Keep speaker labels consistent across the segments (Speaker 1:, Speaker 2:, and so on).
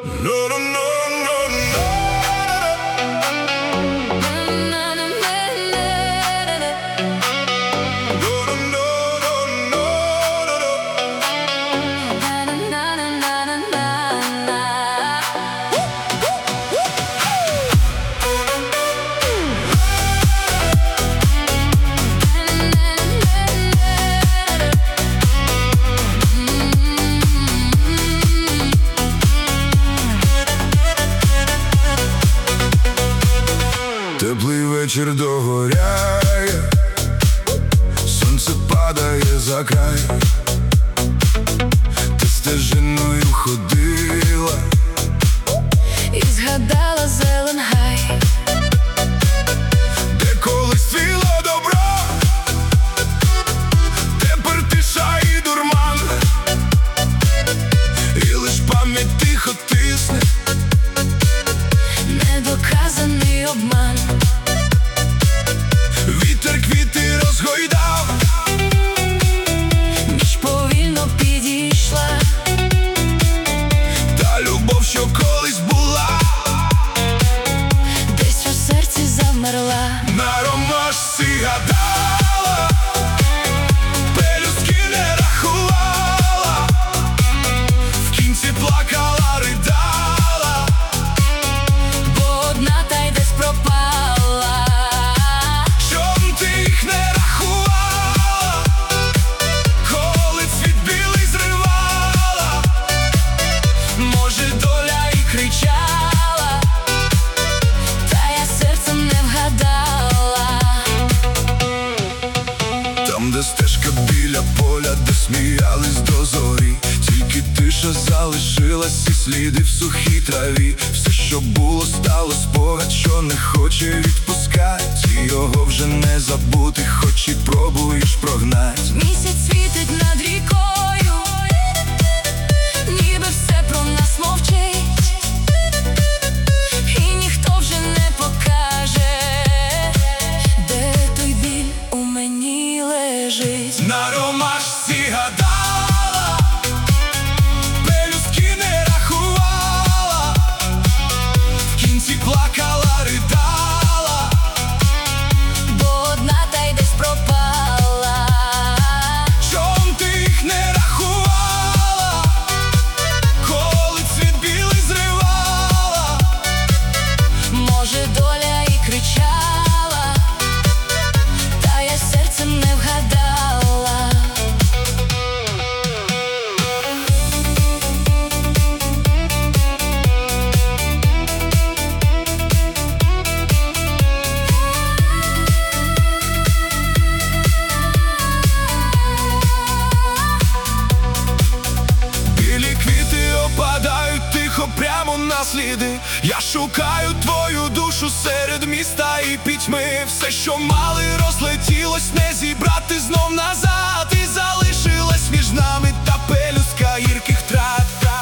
Speaker 1: No, no, no, no, no.
Speaker 2: Теплий вечір догоряє, сонце падає за край. Ти стежиною ходила
Speaker 3: і згадала зелен гай,
Speaker 2: де колись цвіло добро, тепер тиша і дурман, і лиш пам'ять тихо тисне,
Speaker 3: недоказаний обман.
Speaker 2: Вітер квіти розгойдав,
Speaker 3: Ніч повільно підійшла,
Speaker 2: та любов, що колись була,
Speaker 3: десь у серці замерла.
Speaker 2: на ромашці гадала, пелюстки не рахувала, в кінці плакала, ридала,
Speaker 3: Бо одна та й десь пропала.
Speaker 2: чом ти їх не рахувала, коли цвіт білий зривала,
Speaker 3: Може, доля і кричала, та я серцем не вгадала.
Speaker 2: там, де стежка біля поля, де сміялись до зорі, тільки тиша залишилась і сліди в сухій траві. Все, що було, стало спогад, що не хоче відпускать, і його вже не забути, хоч і пробуєш прогнать.
Speaker 3: Місяць світить над рікою, ніби все про нас мовчить, і ніхто вже не покаже, де той біль у мені лежить.
Speaker 2: На ромашці гадала, пелюстки не рахувала, в кінці плакала, ридала,
Speaker 3: Бо одна та й десь пропала.
Speaker 2: чом ти їх не рахувала, коли цвіт білий зривала,
Speaker 3: Може, доля і кричала, та я серцем не вгадала.
Speaker 2: білі квіти опадають тихо прямо на сліди. Я шукаю твою душу серед міста і пітьми. Все, що мали, розлетілось, не зібрати знов назад, і залишилась між нами та пелюстка гірких трат.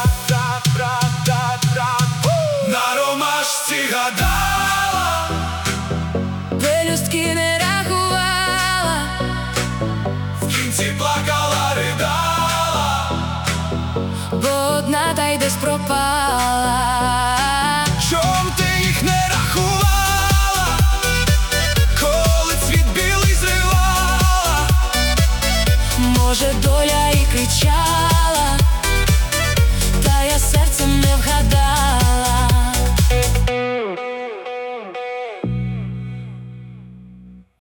Speaker 2: На ромашці гадала,
Speaker 3: Пелюстки не рахувала,
Speaker 2: в кінці плакала, ридала,
Speaker 3: бо одна та й десь пропала.